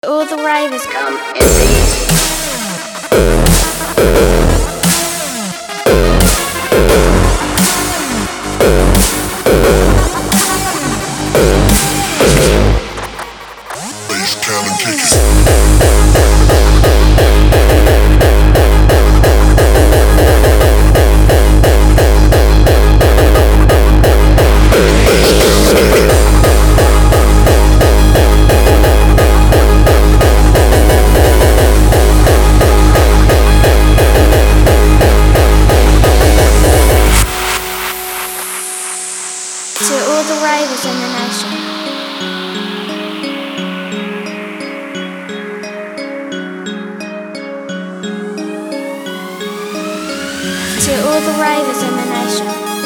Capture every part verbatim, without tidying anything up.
All the ravers come in peace. Bass, Calvin, kick it. To all the ravers in the nation. To all the ravers in the nation.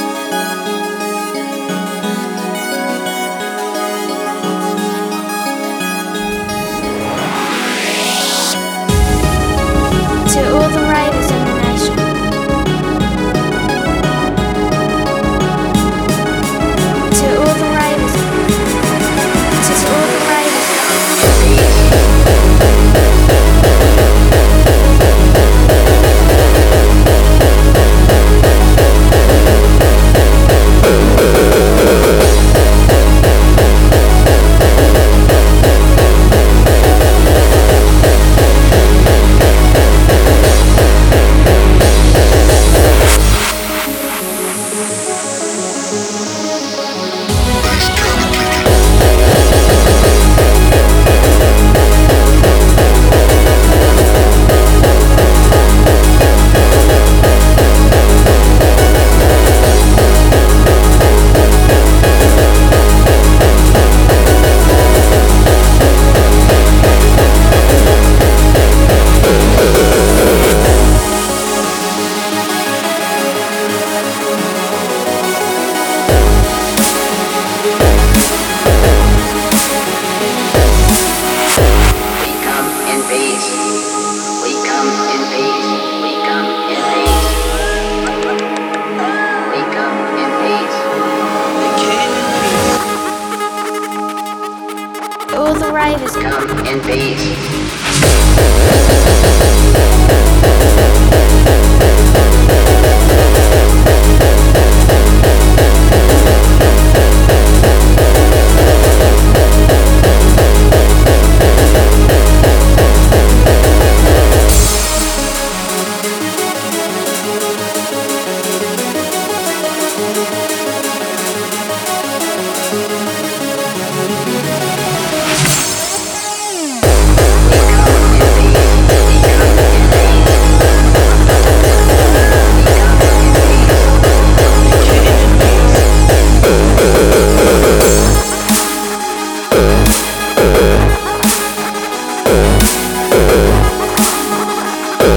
To all the ravers in the nation. To all the ravers. To all the ravers. All the ravers come in peace.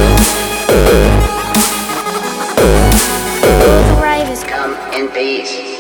All the ravers come in peace.